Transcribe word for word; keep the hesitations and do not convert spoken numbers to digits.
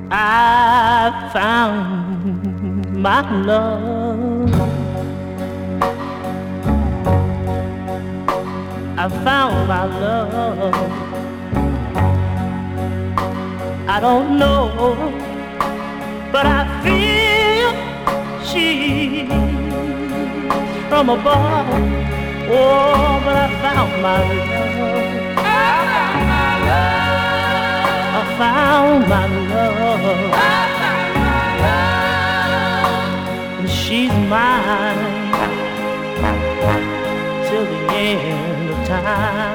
I found my love. I found my love. I don't know, but I feel she's from above. Oh, but I found my love. I found my love. I found my love. I found my love. And she's mine till the end of time.